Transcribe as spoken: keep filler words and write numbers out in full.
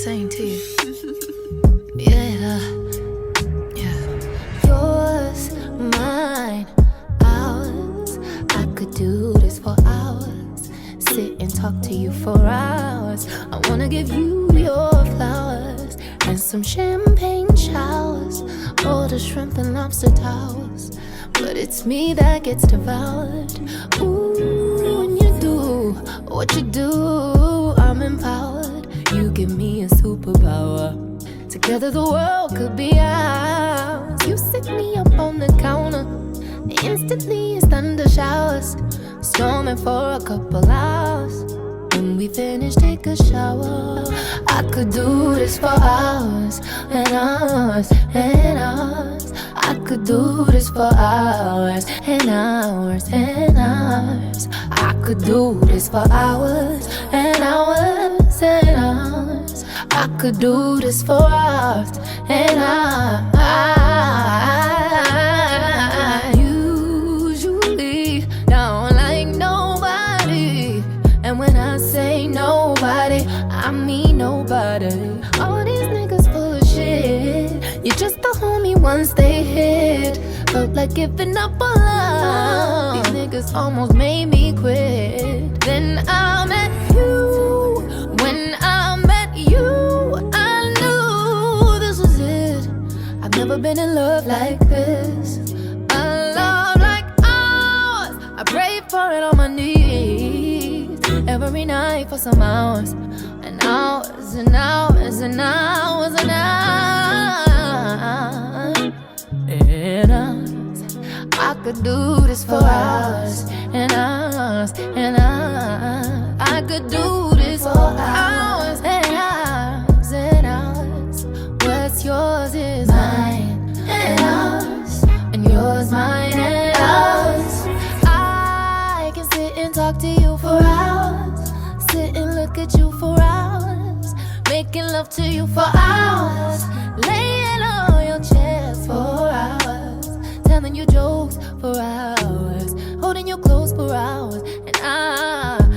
insane too. Yeah, yeah. Yours, mine, ours. I could do this for hours. Sit and talk to you for hours. I wanna give you your flowers and some champagne showers, all the shrimp and lobster towers. But it's me that gets devoured. Ooh, when you do what you do, I'm empowered. You give me a superpower. Together the world could be ours. You sit me up on the counter. Instantly it's thunder showers, storming for a couple hours. When we finish, take a shower. I could do this for hours and hours and hours. I could do this for hours and hours and hours. I could do this for hours and hours and hours. I could do this for hours and hours. Usually don't like nobody, and when I say nobody, I mean nobody. All these niggas full of shit. You're just a homie once they hit. Felt like giving up on love. These niggas almost made me quit. Then I met you. When I met you, I knew this was it. I've never been in love like this. A love like ours. I pray for it on my knees every night for some hours and hours and hours and hours and hours and hours. I could do this for hours and hours and hours. I could do this for hours and hours and hours. What's yours is mine and ours, and yours mine and ours. I can sit and talk to you for hours, sit and look at you for hours, making love to you for hours, laying on your chest for hours, telling you jokes for hours, holding you close for hours, and I